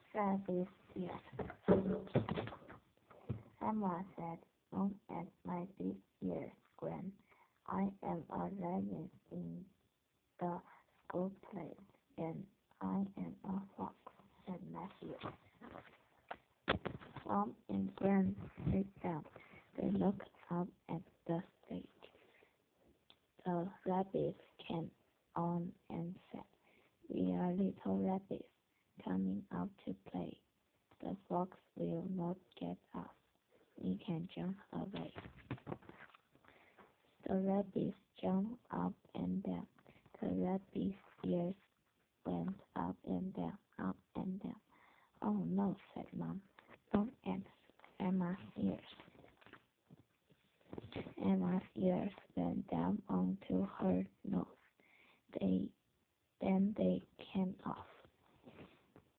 Rabbit ears. Emma said, "Look at my big ears, Gran. I am a rabbit in the school play, and I am a fox," said Matthew. Tom and Gran sat down. They looked up at the stage. The rabbits came on and said, "We are little rabbits coming out to play. The fox will not get us. We can jump away." The rabbits jumped up and down. The rabbits' ears went up and down, up and down. "Oh no,"